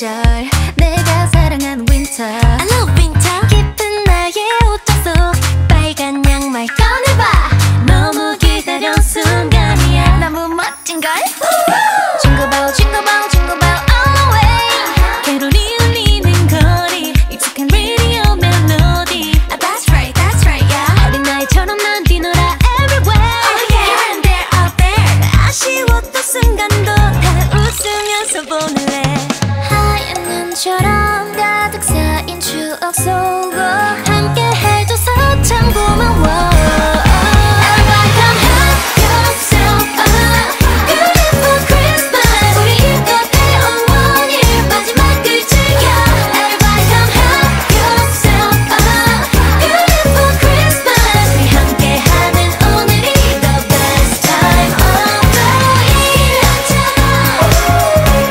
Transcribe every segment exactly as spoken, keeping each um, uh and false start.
계절 내가 사랑하는 winter I love winter. 깊은 나의 옷장 속 빨간 양말 꺼내봐 너무 기다려온 순간이야 너무 멋진걸 Jingle bell jingle bell jingle bell all the way 캐롤이 울리는 거리 익숙한 radio 멜로디 Ah, that's right, that's right, yeah. 어린아이처럼 난 뛰놀아 everywhere Oh yeah, here and there, out there. 아쉬웠던 순간도 다 웃으면서 보낼래 하얀 눈처럼 가득 쌓인 추억 속으로 함께 해줘서 참 고마워 Everybody come help yourself a beautiful Christmas 우리 힘껏 해온 원일 마지막 글자야 Everybody come help yourself a beautiful Christmas 우리 함께하는 오늘이 the best time of the year 기다렸던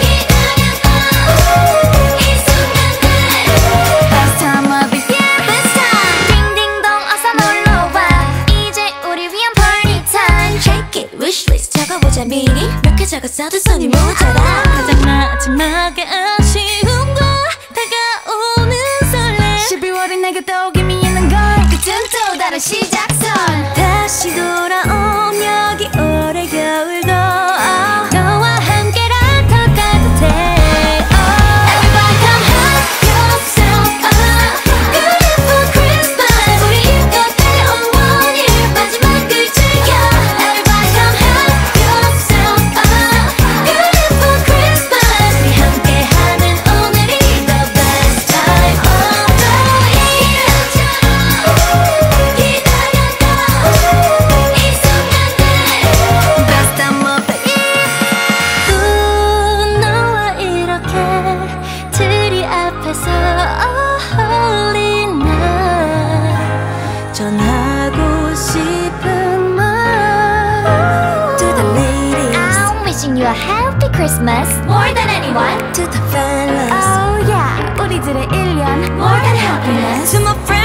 이 순간들 Best time of the year best time 딩딩동 어서 놀러와 이제 우리 위한 party time Check it wishlist 적어보자 미리 몇 개 적었어도 손이 모자라 가장 마지막에 아쉬움과 다가오는 설레 십이월이 내게 또 기미있는 걸 그땐 또 다른 시작선 다시 돌아온 여기 올해 겨울도 너와 함께라 더 따뜻해 Everybody come help yourself a beautiful Christmas 우리 힘껏 해온 원일 마지막 글자야 Everybody come help yourself a beautiful Christmas 우리 함께하는 오늘이 the best time of the year 기다렸던 이 순간들 Best time of the year 또 너와 이렇게 트리 앞에서 oh, holy night 전하고 싶은 말 To the ladies I'm wishing you a happy Christmas More than anyone To the fellas. Oh yeah 우리들의 일 년 More than happiness. To my friends